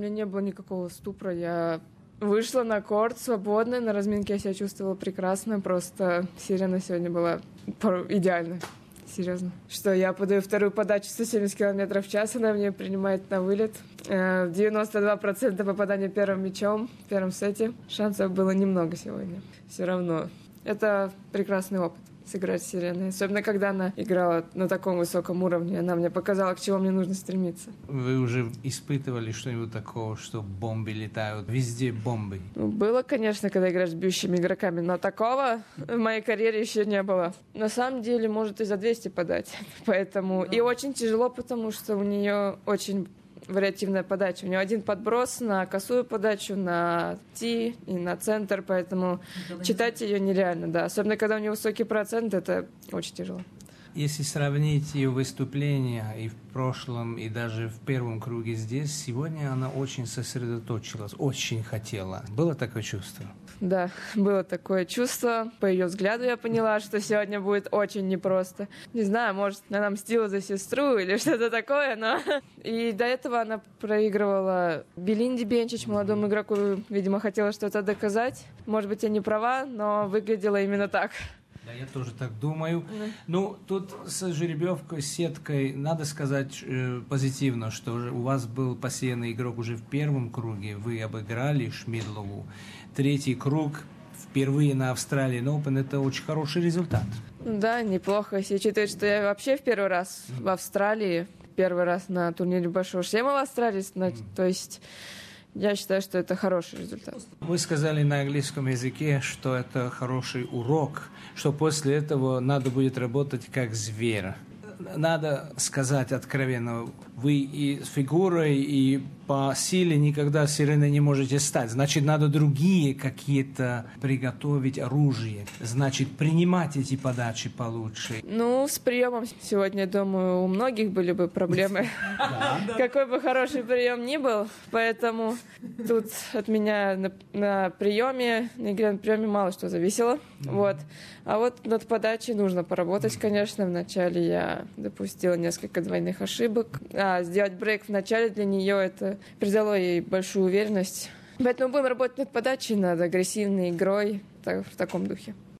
меня не было никакого ступора. Я вышла на корт свободно, на разминке я себя чувствовала прекрасно. Просто Сирена сегодня была идеальна. Серьезно. Что я подаю вторую подачу 170 км в час, она мне принимает на вылет. 92% попадания первым мячом в первом сете. Шансов было немного сегодня. Все равно. Это прекрасный опыт сыграть с Сиреной. Особенно, когда она играла на таком высоком уровне. Она мне показала, к чему мне нужно стремиться. Вы уже испытывали что-нибудь такого, что бомбы летают? Везде бомбы. Было, конечно, когда играешь с бьющими игроками, но такого в моей карьере еще не было. На самом деле, может и за 200 подать. Поэтому... И очень тяжело, потому что у нее очень вариативная подача. У нее один подброс на косую подачу, на Ти и на центр, поэтому читать ее нереально, да. Особенно, когда у нее высокий процент, это очень тяжело. Если сравнить ее выступления и в прошлом, и даже в первом круге здесь, сегодня она очень сосредоточилась, очень хотела. Было такое чувство? Да, было такое чувство. По ее взгляду я поняла, что сегодня будет очень непросто. Не знаю, может, она мстила за сестру или что-то такое, но... И до этого она проигрывала Белинде Бенчич, молодому игроку, видимо, хотела что-то доказать. Может быть, я не права, но выглядела именно так. Да, я тоже так думаю. Ну, тут с жеребьевкой, с сеткой, надо сказать позитивно, что у вас был посеянный игрок уже в первом круге, вы обыграли Шмидлову. Третий круг впервые на Australian Open, это очень хороший результат. Да, неплохо, если учитывать, что я вообще в первый раз в Австралии, первый раз на турнире Большого шлема в Австралии, то есть... Я считаю, что это хороший результат. Вы сказали на английском языке, что это хороший урок, что после этого надо будет работать как зверь. Надо сказать откровенно, вы и с фигурой, и по силе никогда Сиреной не можете стать. Значит, надо другие какие-то приготовить оружие. Значит, принимать эти подачи получше. Ну, с приемом сегодня, думаю, у многих были бы проблемы. Какой бы хороший прием ни был. Поэтому тут от меня на приеме, на игре на приеме мало что зависело. Вот. А вот над подачей нужно поработать, конечно. Вначале я допустила несколько двойных ошибок. Сделать брейк в начале для нее это придало ей большую уверенность. Поэтому будем работать над подачей, над агрессивной игрой в таком духе.